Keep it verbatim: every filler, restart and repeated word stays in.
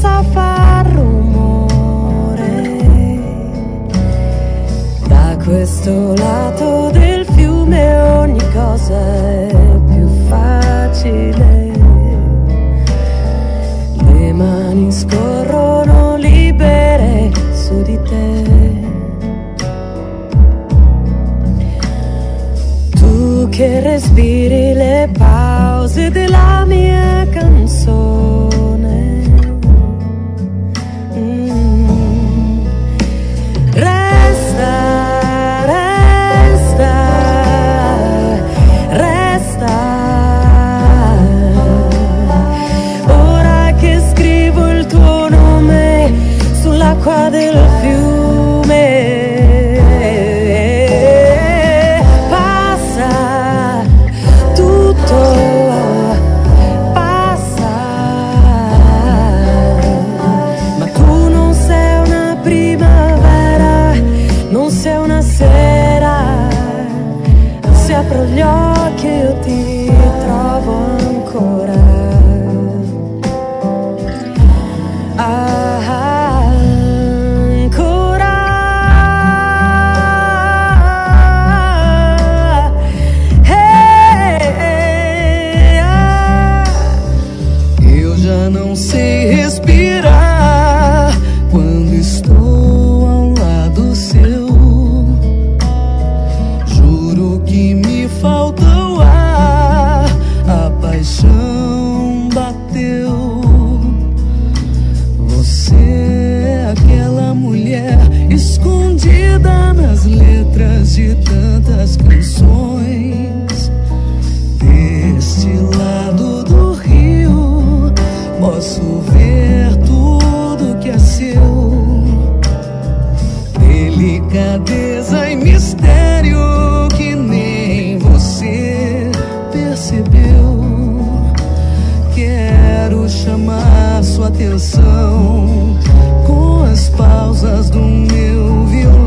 senza far rumore. Da questo lato del fiume ogni cosa è più facile. Le mani scorrono libere su di te. Tu che respiri le pause della mia canzone. Mm. Resta, resta, resta. Ora che scrivo il tuo nome sull'acqua del fiume. Apro gli occhi e io ti trovo ancora. Ah, ancora. Hey, hey, ah. Eu já não sei respirar quando estou ao lado seu. Que me falta o ar, a paixão bateu. Você é aquela mulher escondida nas letras de tantas canções. Deste lado do rio posso ver tudo que é seu. Delicadeza e mistério que nem você percebeu. Quero chamar sua atenção com as pausas do meu violão.